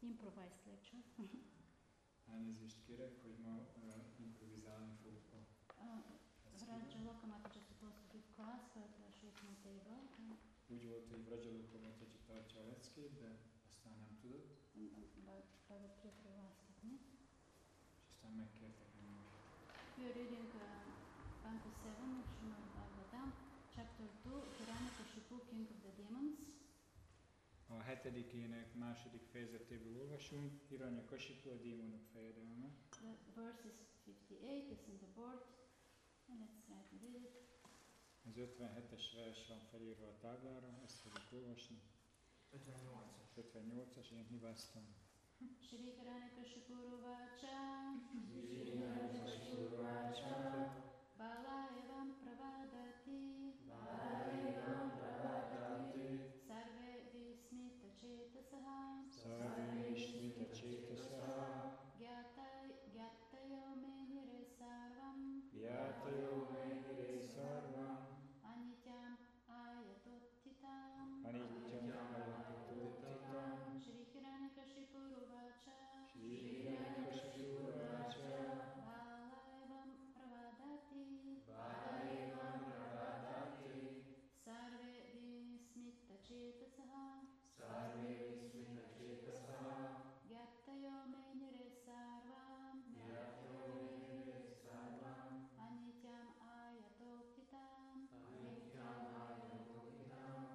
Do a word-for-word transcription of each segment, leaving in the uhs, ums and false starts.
improvised lecture. Elnézést kérek, hogy ma uh, improvizálni fogok a uh, Vrajalokamaty just supposed to give class, but uh, she's not able. Úgy volt, hogy Vrajalokamaty tartja a leckét, de aztán nem tudott. But priprováztatni. És aztán megkértek engem. We are reading uh, Canto seven of Srimad Bhagavatam, chapter two, Hiranyakashipu, King of the Demons. A hetedikének második fejezetéből olvasunk, Hiranyakashipu, a démonok fejedelme. The verse is fifty-eight, is in the board, and let's try to read it. Az ötvenhetes vers van felírva a táblára, ezt fogjuk olvasni. ötvennyolcas. ötvennyolcas, én hibáztam. Shri Hiranyakashipu Uvacha Shri Hiranyakashipu Uvacha Bala evam pravadati Bala evam pravadati Sarve vismita chetasaha Sarve vismita chetasaha Gyatayo menire sarvam Gyatayo menire sarvam Anityam ayatottitam Anityam ayatottitam Shri Hiranyakashipu Uvacha Shri Hiranyakashipu Uvacha Bala evam pravadati Bala evam pravadati Sarve vismita chetasaha Sarve vismita chetasaha Gyatayo menire sarvam Gyatayo menire sarvam Anityam ayatottitam Anityam ayatottitam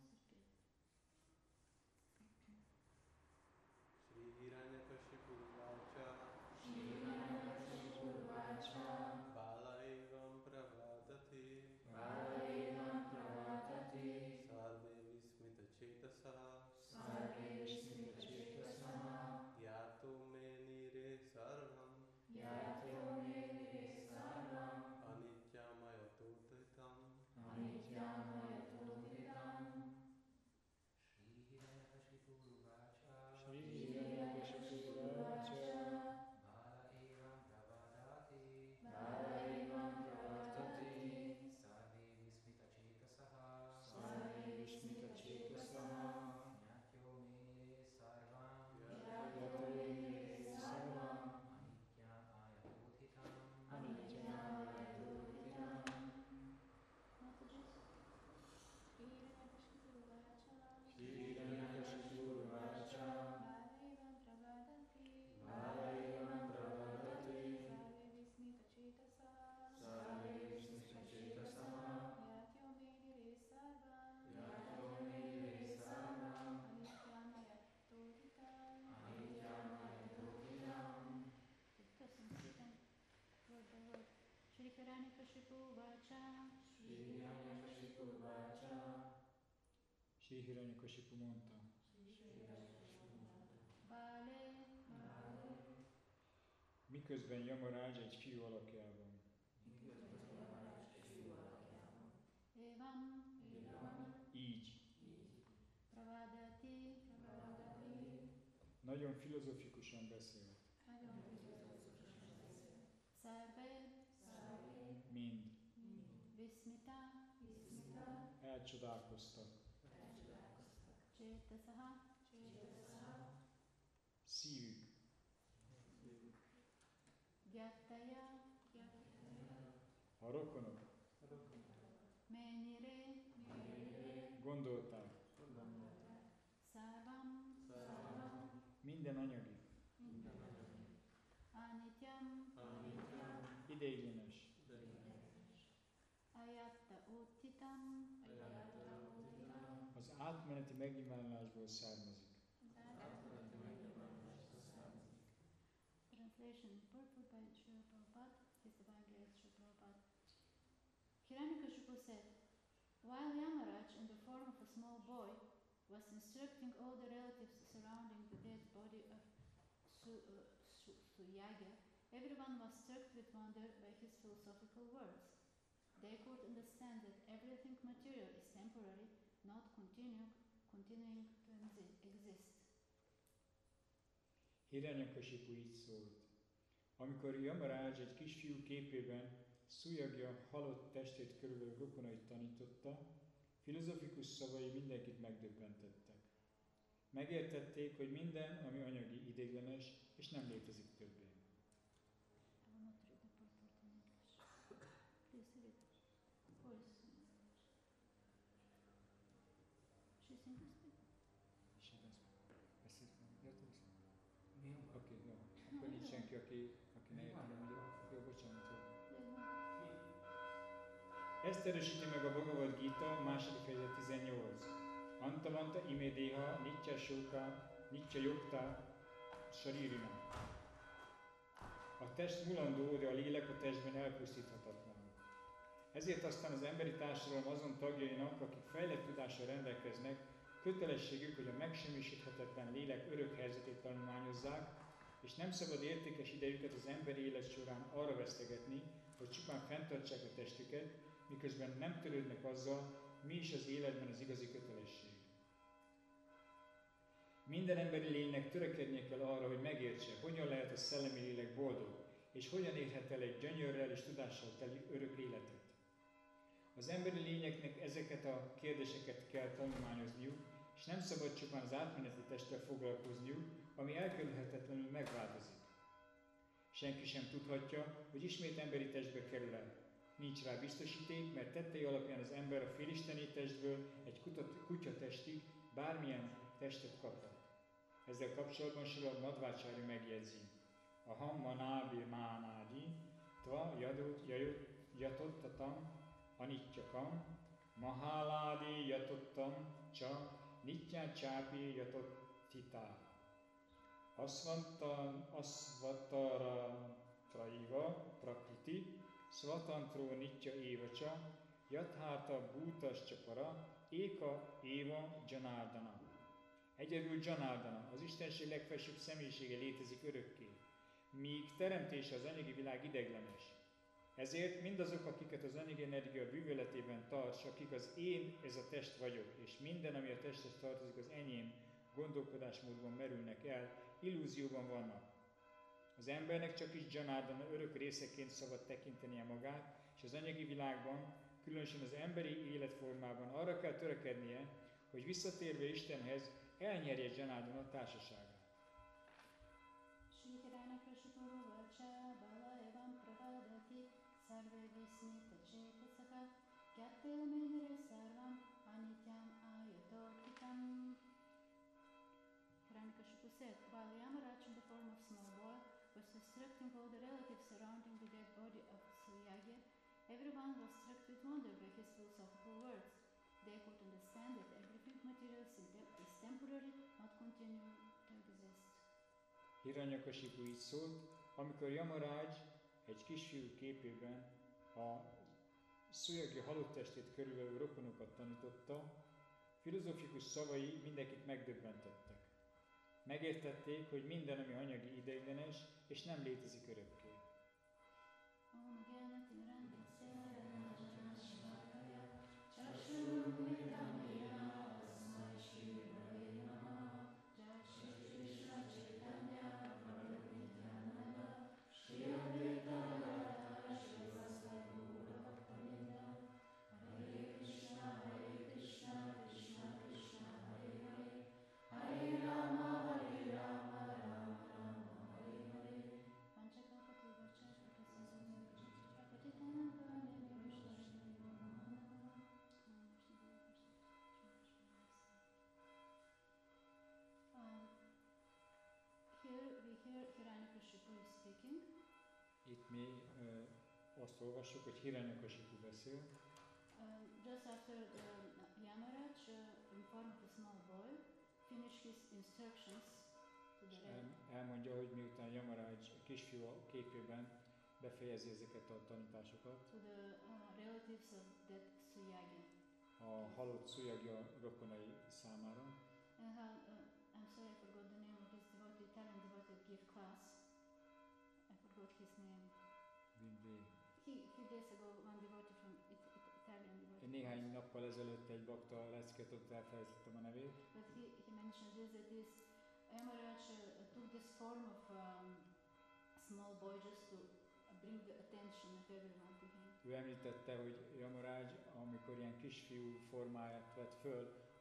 Shri Hiranyakashipu Uvacha Shri Hiranyakashipu Uvacha Bala evam pravadati Bala evam pravadati Sarve vismita chetasaha Sarve vismita chetasaha Gyato menire sarvam Gyatayo menire sarvam Anityam ayatottitam Anityam ayatottitam Shri Hiranyakashipu Uvacha Shri Hiranyakashipu Uvacha Bala evam pravadati Bala evam pravadati Sarve vismita chetasaha Sarve vismita chetasaha Gyatyo menire sarvam Gyatayo menire sarvam Anityam ayatottitam Anityam ayatottitam Messages. Shri Hiranyakashipu Uvacha Shri Hiranyakashipu Uvacha Bala evam pravadati Bala evam pravadati Sarve vismita chetasaha Sarve vismita chetasaha Gyatyo menire sarvam Gyatyo menire sarvam Anityam ayatottitam Anityam ayatottitam Köszönöm szépen. Word by word. Shri Hiranyakashipu Uvacha Shri Hiranyakashipu Uvacha Shri Hiranyakashipu mondta. Bale Miközben Yamaraj egy fiú alakjában. Evam Így. Pravadati Nagyon filozofikusan beszélt. Sarve Mind. Vismita Elcsodálkoztak. Chetasaha Szívük. Gyataya A rokonok Menire gondolták. Sarvam Minden anyagi. Anityam Ideiglenes. Ayatta Uttitam Az átmeneti megnyilvánulásból származik. Translation purport by Srila Prabhupada, is the Bhagavad Srila Prabhupada. Hiranyakashipu said, while Yamaraj, in the form of a small boy, was instructing all the relatives surrounding the dead body of Su- uh, Su- Suyagya, everyone was struck with wonder by his philosophical words. They could understand that everything material is temporary, not continue, continuing to exi- exist. Hiranyakashipu így szólt. Amikor Yamaraj egy kisfiú képében Szujagya halott testét körülbelül rokonait tanította, filozofikus szavai mindenkit megdöbbentettek. Megértették, hogy minden, ami anyagi, ideiglenes, és nem létezik többé. I will not read the purport in English. Please read it. Voice in English. She's English speaker. Beszélt meg, érted? Mi a baj? Oké, jó. Akkor nincs senki, aki, aki ne Mi érti, van? mondja. Jó, bocsánat, jó. They know. Ezt erősíti meg a Bhagavad Gita, második fejezet tizennyolc. Antavanta imedéha, nitya shóka, nitya yogta, saririna. A test mulandó, de a lélek a testben elpusztíthatatlan. Ezért aztán az emberi társadalom azon tagjainak, akik fejlett tudással rendelkeznek, kötelességük, hogy a megsemmisíthetetlen lélek örök helyzetét tanulmányozzák, és nem szabad értékes idejüket az emberi élet során arra vesztegetni, hogy csupán fenntartsák a testüket, miközben nem törődnek azzal, mi is az életben az igazi kötelesség. Minden emberi lénynek törekednie kell arra, hogy megértse, hogyan lehet a szellemi lélek boldog, és hogyan érhet el egy gyönyörrel és tudással teli örök életet. Az emberi lényeknek ezeket a kérdéseket kell tanulmányozniuk, és nem szabad csupán az átmeneti testtel foglalkozniuk, ami elkerülhetetlenül megváltozik. Senki sem tudhatja, hogy ismét emberi testbe kerül el. Nincs rá biztosíték, mert tettei alapján az ember a félisteni testből egy kutyatestig bármilyen testet kaphat. Ezzel kapcsolatban Srila Madhvácsári megjegyzi. A hammanábi mánádi, tva jadot jatottatam, anittyakam, maháládi jatottam, csa, nittyán csápi jatottitá. Asvantan asvatara traiva prakriti, svatantró nitya évacsa, jathárta bútas csapara, éka éva janardana. Egyedül Janardana, az Istenség legfelsőbb személyisége létezik örökké, míg teremtése az anyagi világ ideiglenes. Ezért mindazok, akiket az anyagi energia bűvöletében tart, akik az én, ez a test vagyok, és minden, ami a testhez tartozik, az enyém gondolkodásmódban merülnek el, illúzióban vannak. Az embernek csak is Janardana örök részeként szabad tekintenie magát, és az anyagi világban, különösen az emberi életformában arra kell törekednie, hogy visszatérve Istenhez elnyerje Janardana társaságát. Shri Hiranyakashipu vacha bala evam pravadati sarve vismita chetasaka gyattel menire sarvam anityam ayatokitam. Hiranyakashipu said, while Yamaraj in the form of small boy was instructing all the relatives surrounding the dead body of Suyagya, everyone was struck with wonder by his philosophical words. They could understand that everything material is temporary, not continue to exist. Hiranyakashipu így szólt, amikor Yamaraj egy kisfiú képében a Suyagya halott testét körülvevő rokonokat tanította, filozófikus szavai mindenkit megdöbbentettek. Megértették, hogy minden, ami anyagi ideiglenes, és nem létezik örökké. Itt mi uh, azt olvassuk, hogy Hiranyakashipu beszél. Uh, just after uh, Yamaraj, uh, in form of a small boy, finished his instructions to the el, elmondja, hogy miután Yamaraj kisfiú képében befejezi ezeket a tanításokat, to the uh, relatives of dead Suyagya. A halott Suyagya rokonai számára. And how, uh, I'm sorry, I forgot the name of this devotee, Italian devotee give class. I forgot his name. Vinvé. He, a few days ago, one devotee from it, it, Italian devotee. Néhány nappal ezelőtt egy bakta lecket, ott elfelejtettem a nevét. But he, he mentioned this, that this Yamaraj uh, took this form of um, small boy just to bring the attention of everyone to him. Ő említette, hogy Yamaraj, amikor ilyen kisfiú formáját vett föl,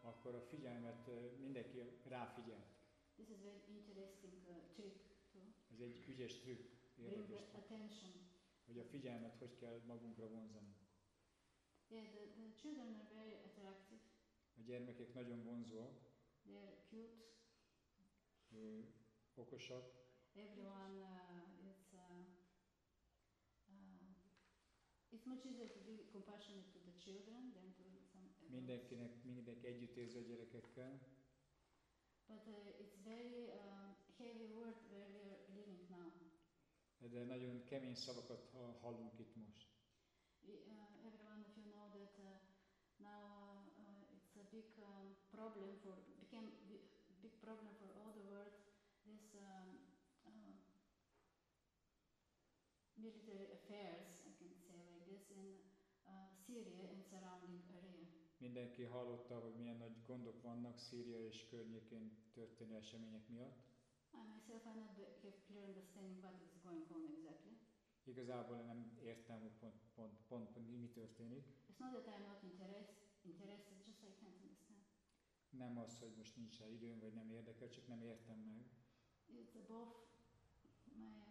akkor a figyelmet ö, mindenki ráfigyel. This is very interesting uh, trick to Ez egy ügyes trükk, bring érdekes the trükk, attention. hogy a figyelmet hogy kell magunkra vonzani. Yeah, the, the children are very attractive. A gyermekek nagyon vonzóak, They're cute. ö, okosak, Everyone uh, is. Uh, uh, it's much easier to be compassionate to the children than to some adults. mindenkinek, mindenki együtt érzi a gyerekekkel, But uh, it's very um, heavy word where we are living now. de nagyon kemény szavakat ha- hallunk itt most. We, uh, every one of you know that uh, now uh, uh, it's a big um, problem for became bi- big problem for all the world. This um, uh, military affairs, I can say like this, in uh, Syria and surrounding area. Mindenki hallotta, hogy milyen nagy gondok vannak Szíria és környékén történő események miatt. I myself I not be- have clear understanding what is going on exactly. Igazából nem értem, hogy pont, pont, pont, pont mi, mi történik. It's not that I'm not interest, interested, just I can't understand. Nem az, hogy most nincs rá időm, vagy nem érdekel, csak nem értem meg. It's above my